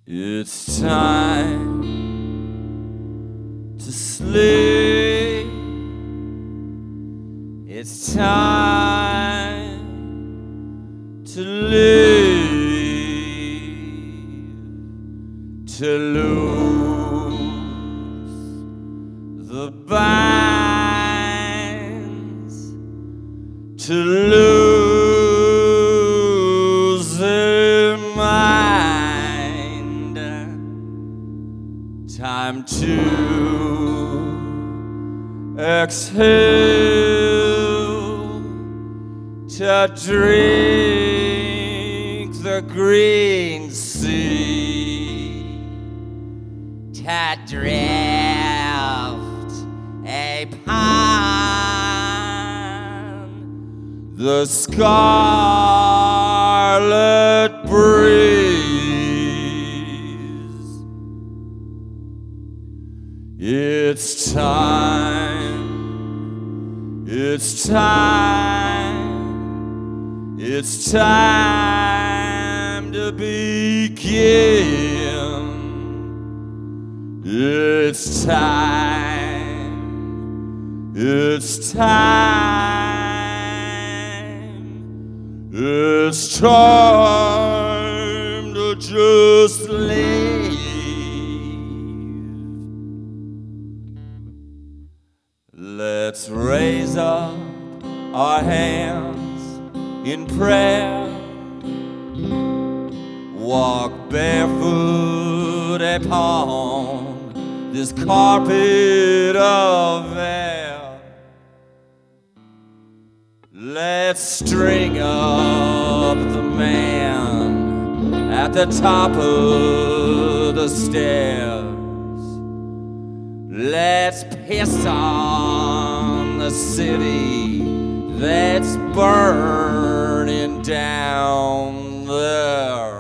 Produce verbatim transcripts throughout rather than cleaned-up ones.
It's time to sleep. It's time to live, to lose the binds, to lose their mind. Time to exhale, to drink the green sea, to drift upon the scarlet breeze. It's time, it's time, it's time to begin. It's time, it's time, it's time to just leave. Let's raise up our hands in prayer, walk barefoot upon this carpet of air. Let's string up the man at the top of the stairs. Let's piss on the city that's burning down there.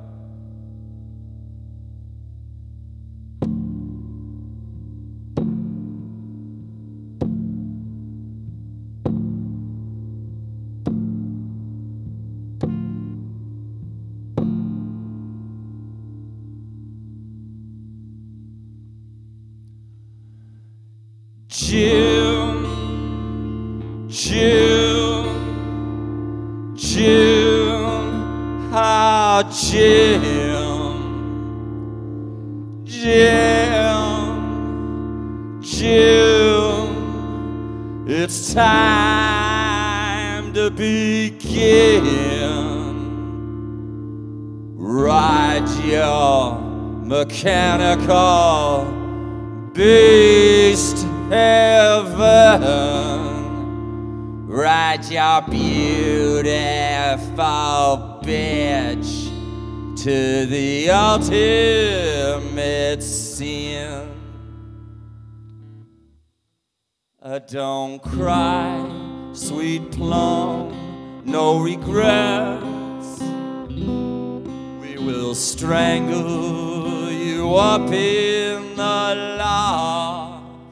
Jim, Jim, Jim, ah, Jim, Jim, Jim, it's time to begin. Ride your mechanical beast heaven, ride your beautiful bitch to the ultimate sin. Uh, don't cry, sweet plum, no regrets. We will strangle you up in the loft.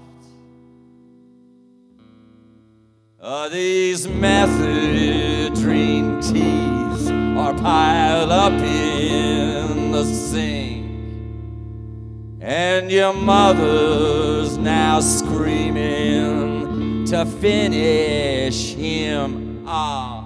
Uh, these methadone teeth are piled up in the sink, and your mother's now screaming to finish him off.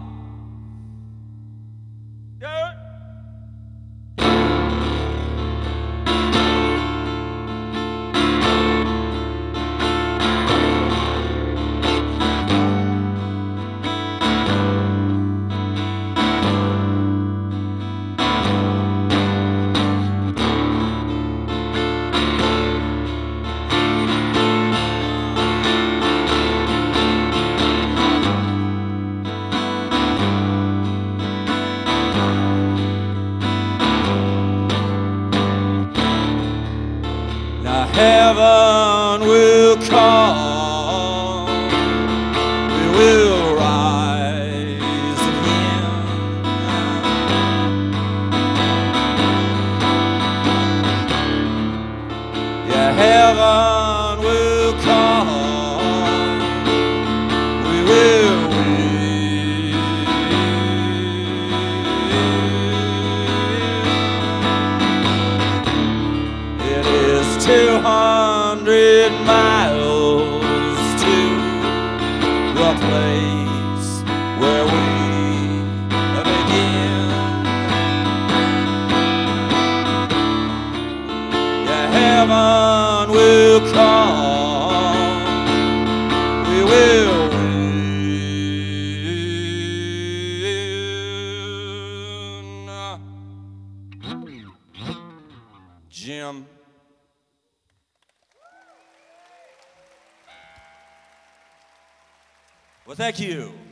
miles to the place where we begin. Yeah, heaven will come, we will win. Jim. Well, thank you.